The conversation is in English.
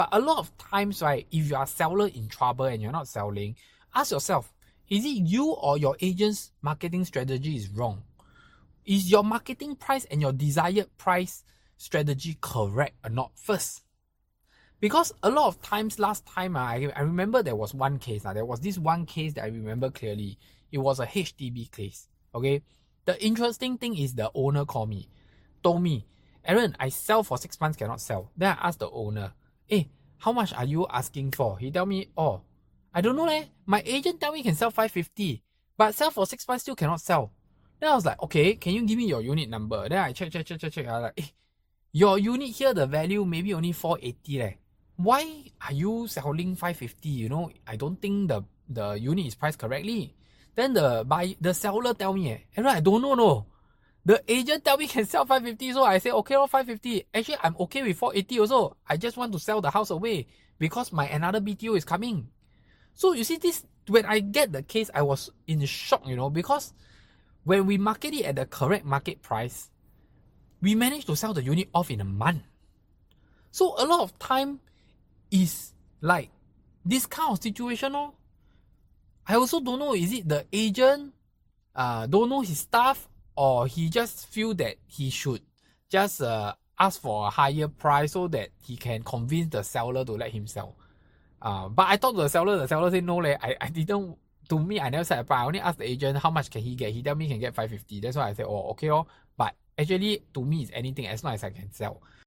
But a lot of times, right, if you are seller in trouble and you're not selling, ask yourself, is it you or your agent's marketing strategy is wrong? Is your marketing price and your desired price strategy correct or not first? Because a lot of times, last time, I remember there was one case. There was this one case that I remember clearly. It was a HDB case. Okay. The interesting thing is the owner told me, Aaron, I sell for 6 months, cannot sell. Then I asked the owner, hey, how much are you asking for? He tell me, oh, I don't know leh. My agent tell me can sell 550, but sell for 6 months still cannot sell. Then I was like, okay, can you give me your unit number? Then I check. I was like, hey, your unit here, the value maybe only 480 leh. Why are you selling 550? You know, I don't think the unit is priced correctly. Then the seller tell me, Aaron, I don't know, no. The agent tell me can sell 550, so I say, okay, 550. Actually, I'm okay with 480 also. I just want to sell the house away because my another BTO is coming. So you see this, when I get the case, I was in shock, you know, because when we market it at the correct market price, we managed to sell the unit off in a month. So a lot of time is like this kind of situation. I also don't know, is it the agent don't know his stuff, or he just feel that he should just ask for a higher price so that he can convince the seller to let him sell. But I talked to the seller said no leh, I didn't, to me I never said a price, I only asked the agent how much can he get. He tell me he can get 550. That's why I said, oh okay. But actually to me it's anything as long as I can sell.